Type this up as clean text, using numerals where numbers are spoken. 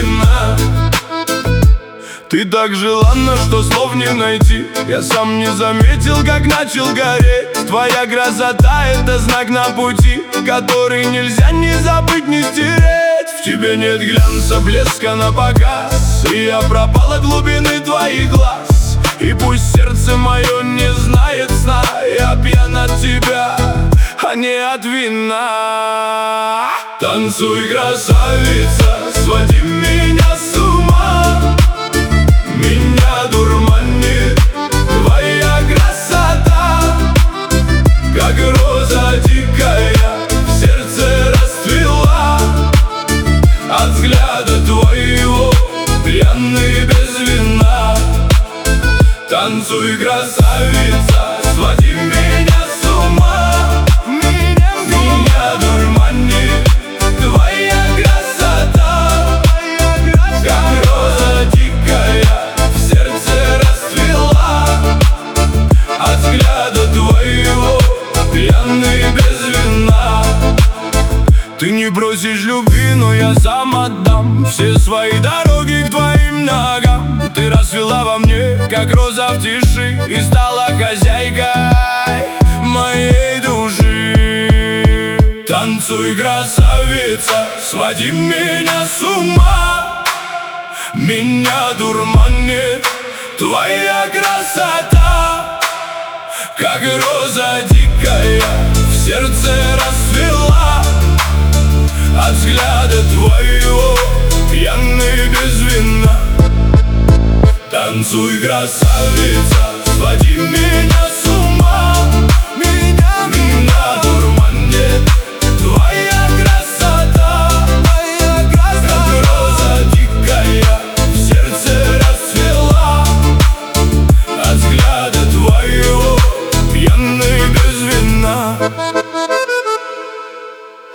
вина. Ты так желанна, что слов не найти. Я сам не заметил, как начал гореть. Твоя красота — это знак на пути, который нельзя ни забыть, ни стереть. В тебе нет глянца, блеска на показ, и я пропал от глубины твоих глаз. И пусть сердце мое не знает сна, я пьян от тебя, а не от вина. Танцуй, красавица, своди меня с ума. Меня дурманит твоя красота, как роза дикая в сердце расцвела. От взгляда твоего пьяный без вина. Танцуй, красавица, своди меня с ума. Меня дурманит твоя красота, как роза дикая в сердце расцвела. От взгляда твоего пьяный без вина. Ты не просишь любви, но я сам отдам все свои дороги к твоим ногам. Ты расцвела во мне, как роза в тиши, и стала хозяйкой моей души. Танцуй, красавица, своди меня с ума. Меня дурманит твоя красота, как роза дикая в сердце расцвела. От взгляда твоего пьяный без вина. Танцуй, красавица, своди меня